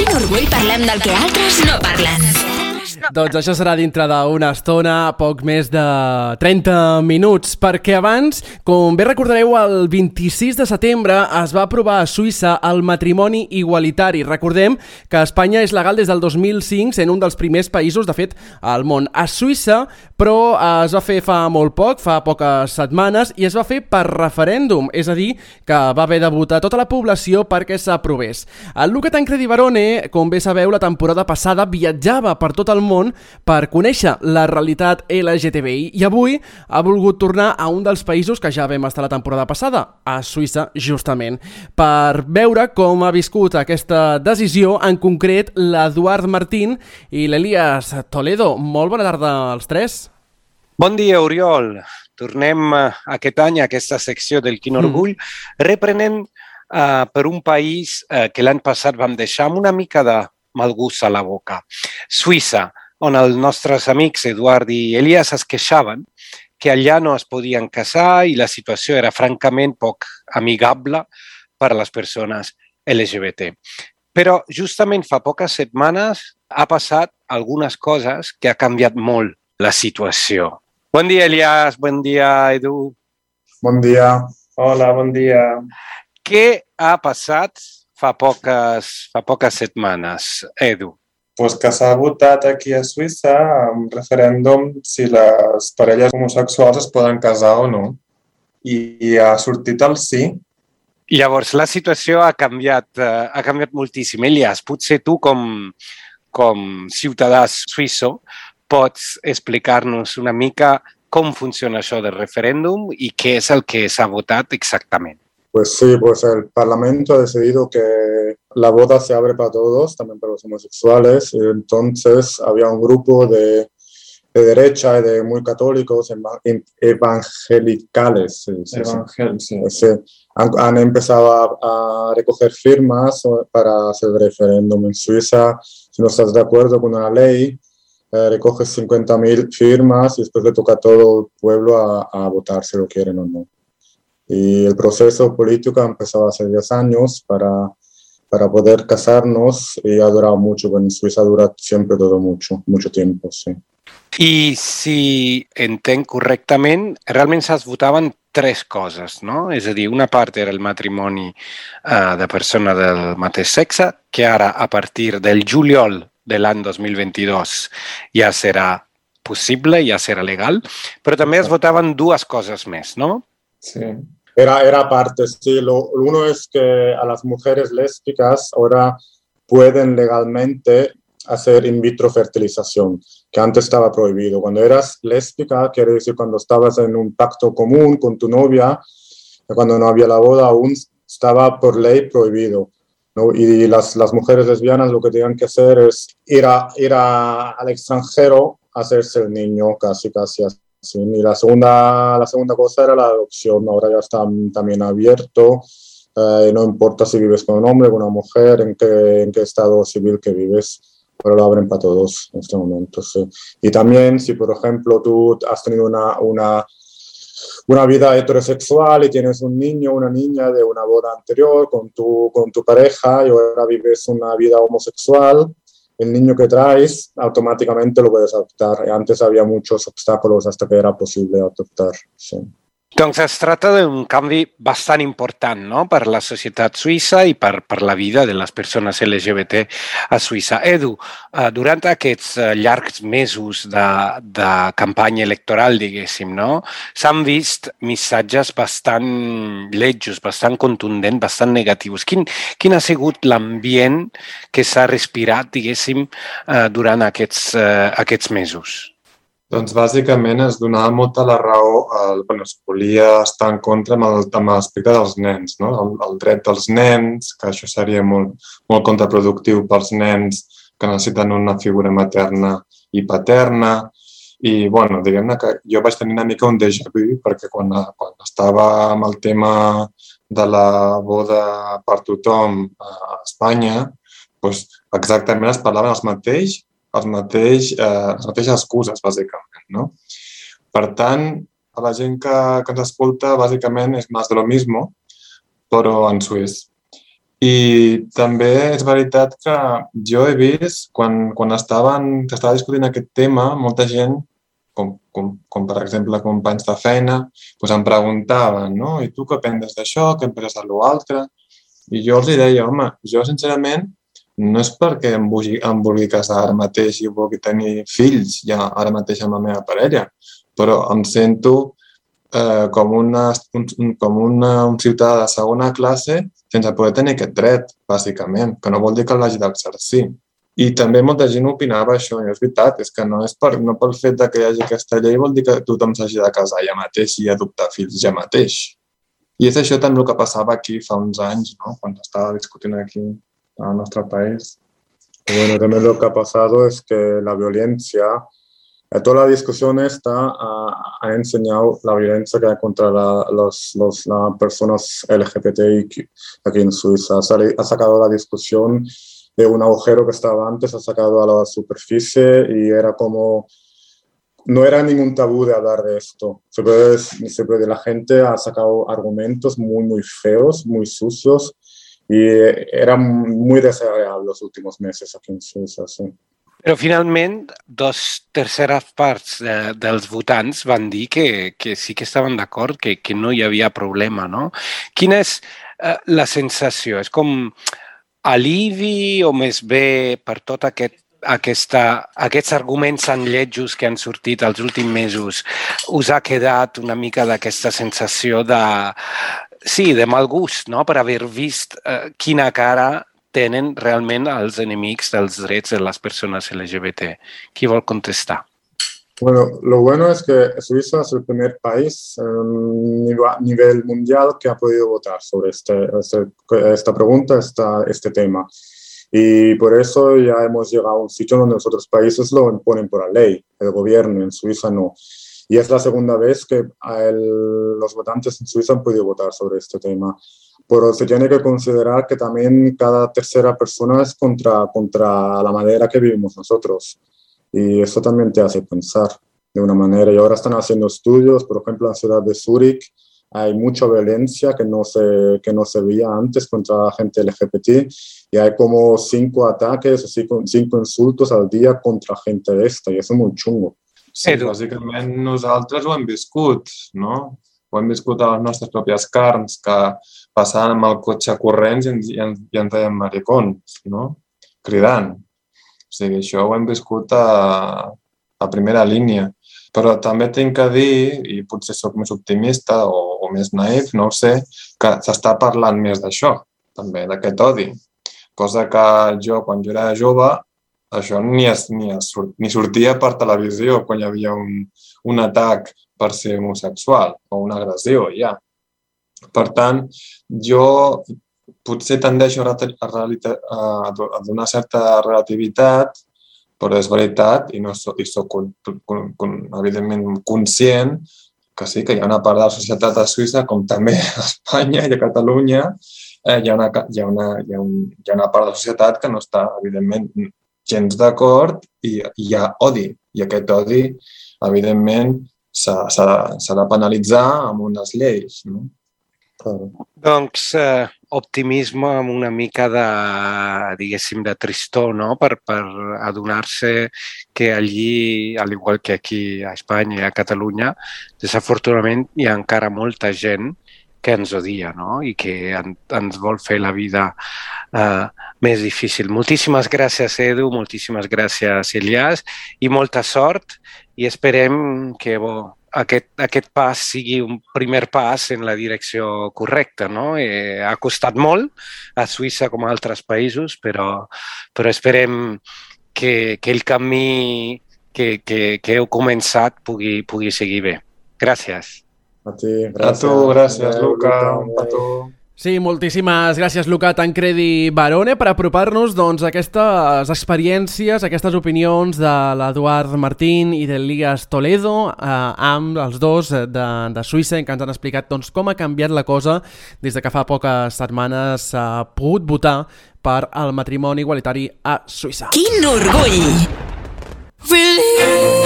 Quin orgull parlem del que altres no parlen. Doncs això serà dintre d'una estona, poc més de 30 minuts, perquè abans, com bé recordareu, el 26 de setembre es va aprovar a Suïssa el matrimoni igualitari. Recordem que a Espanya és legal des del 2005, sent un dels primers països, de fet, al món. A Suïssa, però es va fer fa molt poc, fa poques setmanes, i es va fer per referèndum, és a dir, que va haver de votar tota la població perquè s'aprovés. El Luca Tancredi Barone, com bé sabeu, la temporada passada viatjava per tot el món per conèixer la realitat LGTBI i avui ha volgut tornar a un dels països que ja vam estar la temporada passada, a Suïssa justament, per veure com ha viscut aquesta decisió, en concret l'Eduard Martín i l'Elias Toledo. Molt bona tarda als tres. Bon dia, Oriol. Tornem aquest any a aquesta secció del Quin Orgull, reprenent per un país que l'any passat vam deixar amb una mica de mal gust a la boca. Suïssa, on els nostres amics Eduard i Elias es queixaven que allà no es podien casar i la situació era francament poc amigable per a les persones LGBT. Però justament fa poques setmanes ha passat algunes coses que ha canviat molt la situació. Bon dia, Elias. Bon dia, Edu. Bon dia. Hola, bon dia. Què ha passat fa poques setmanes, Edu? Pues que s'ha votat aquí a Suïssa un referèndum si les parelles homosexuals es poden casar o no. I ha sortit el sí. Llavors, la situació ha canviat moltíssim. Elias, potser tu com ciutadà suïsso pots explicar-nos una mica com funciona això del referèndum i què és el que s'ha votat exactament. Pues sí, pues el Parlamento ha decidido que la boda se abre para todos, también para los homosexuales. Y entonces había un grupo de derecha y de muy católicos, evangelicales. Sí. Han empezado a recoger firmas para hacer el referéndum. En Suiza, si no estás de acuerdo con una ley, recoges 50.000 firmas y después le toca a todo el pueblo a votar si lo quieren o no. Y el proceso político ha empezado hace 10 años para poder casarnos y ha durado mucho. Bueno, en Suiza dura siempre todo mucho tiempo, sí. I si entenc correctament, realment es votaven tres coses, no? És a dir, una part era el matrimoni de persona del mateix sexe, que ara, a partir del juliol de l'any 2022, ja serà possible, ja serà legal, però també es votaven dues coses més, no? Sí. Era parte, sí. Uno es que a las mujeres lésbicas ahora pueden legalmente hacer in vitro fertilización, que antes estaba prohibido. Cuando eras lésbica, quiere decir cuando estabas en un pacto común con tu novia, cuando no había la boda aún estaba por ley prohibido, ¿no? Y las mujeres lesbianas lo que tenían que hacer es ir al extranjero a hacerse el niño, casi así. Y la segunda cosa era la adopción. Ahora ya está también abierto. No importa si vives con un hombre, con una mujer, en qué estado civil que vives, pero lo abren para todos en este momento. Sí. Y también si, por ejemplo, tú has tenido una vida heterosexual y tienes un niño o una niña de una boda anterior con tu pareja y ahora vives una vida homosexual, el niño que traes automáticamente lo puedes adoptar. Antes había muchos obstáculos hasta que era posible adoptar. Sí. Doncs es tracta d'un canvi bastant important, no?, per la societat suïssa i per la vida de les persones LGBT a Suïssa. Edu, durant aquests llargs mesos de campanya electoral, diguéssim, no?, s'han vist missatges bastant lletjos, bastant contundents, bastant negatius. Quin ha sigut l'ambient que s'ha respirat, diguéssim, durant aquests mesos? Doncs bàsicament es donava molta la raó, es volia estar en contra amb l'aspecte dels nens, no? El dret dels nens, que això seria molt contraproductiu pels nens que necessiten una figura materna i paterna. I, diguem-ne que jo vaig tenir una mica un déjà vu, perquè quan estava amb el tema de la boda per tothom a Espanya, doncs exactament es parlaven les mateixes excuses, bàsicament, no? Per tant, a la gent que ens escolta, bàsicament és més de lo mismo, però en suís. I també és veritat que jo he vist, quan s'estava discutint aquest tema, molta gent, com per exemple companys de feina, doncs em preguntaven, no? I tu què penses d'això, què penses de l'altre? I jo els deia, home, jo sincerament no és perquè em vulgui casar ara mateix i vulgui tenir fills ja ara mateix amb la meva parella, però em sento com un ciutadà de segona classe sense poder tenir aquest dret, bàsicament, que no vol dir que l'hagi d'exercir. I també molta gent opinava això, i és veritat, és que no pel fet que hi hagi aquesta llei vol dir que tothom s'hagi de casar ja mateix i adoptar fills ja mateix. I és això també el que passava aquí fa uns anys, ¿no? Quan estava discutint aquí al nuestro país. Bueno, también lo que ha pasado es que la violencia, toda la discusión esta ha enseñado la violencia que hay contra las personas LGBTI aquí en Suiza. Ha sacado la discusión de un agujero que estaba antes, ha sacado a la superficie y era como... No era ningún tabú de hablar de esto. La gente ha sacado argumentos muy, muy feos, muy sucios, y era muy desagradable los últimos meses aquí en Suïssa, sí. Però finalment, 2/3 parts dels votants van dir que sí que estaven d'acord, que no hi havia problema, no? Quina és la sensació? És com alivi o més bé per tot aquests arguments tan lletjos que han sortit els últims mesos? Us ha quedat una mica d'aquesta sensació de mal gust, no? Per haver vist quina cara tenen realment els enemics dels drets de les persones LGBT. Qui vol contestar? Bueno, lo bueno es que Suiza es el primer país a nivel mundial que ha podido votar sobre esta pregunta, este tema. Y por eso ya hemos llegado a un sitio donde los otros países lo imponen por la ley, el gobierno, en Suiza no. Y es la segunda vez que los votantes en Suiza han podido votar sobre este tema. Pero se tiene que considerar que también cada tercera persona es contra la manera que vivimos nosotros. Y eso también te hace pensar de una manera. Y ahora están haciendo estudios, por ejemplo, en la ciudad de Zúrich hay mucha violencia que no se veía antes contra la gente LGBT. Y hay como 5 ataques o 5 insultos al día contra gente de esta. Y eso es muy chungo. Sí, bàsicament nosaltres ho hem viscut, no? Ho hem viscut a les nostres pròpies carns, que passaven amb el cotxe corrents i ens deien maricons, no? Cridant. O sigui, això ho hem viscut a primera línia. Però també tinc que dir, i potser sóc més optimista o més naïf, no ho sé, que s'està parlant més d'això, també, d'aquest odi. Cosa que jo, quan jo era jove, això ni sortia per televisió quan hi havia un atac per ser homosexual o una agressió, ja. Per tant, jo potser tendeixo a donar certa relativitat, però és veritat, i soc evidentment conscient que sí, que hi ha una part de la societat a Suïssa, com també a Espanya i a Catalunya, hi ha una part de la societat que no està, evidentment, gens d'acord i hi ha odi. I aquest odi, evidentment, s'ha de penalitzar amb unes lleis, no? Doncs optimisme amb una mica diguéssim, de tristor, no? Per adonar-se que allí, al igual que aquí a Espanya i a Catalunya, desafortunadament hi ha encara molta gent que ens odia, no? I que ens vol fer la vida més difícil. Moltíssimes gràcies, Edu, moltíssimes gràcies, Elias, i molta sort, i esperem que aquest pas sigui un primer pas en la direcció correcta, no? Ha costat molt a Suïssa com a altres països, però esperem que el camí que heu començat pugui seguir bé. Gràcies. A ti, gràcies. A tu, gràcies, Luca. A tu. Sí, moltíssimes gràcies, Luca Tancredi Barone, per apropar-nos doncs, aquestes experiències, aquestes opinions de l'Eduard Martín i d'Elias Toledo, amb els dos de Suïssa, que ens han explicat doncs, com ha canviat la cosa des de que fa poques setmanes s'ha pogut votar per al matrimoni igualitari a Suïssa. Quin orgull!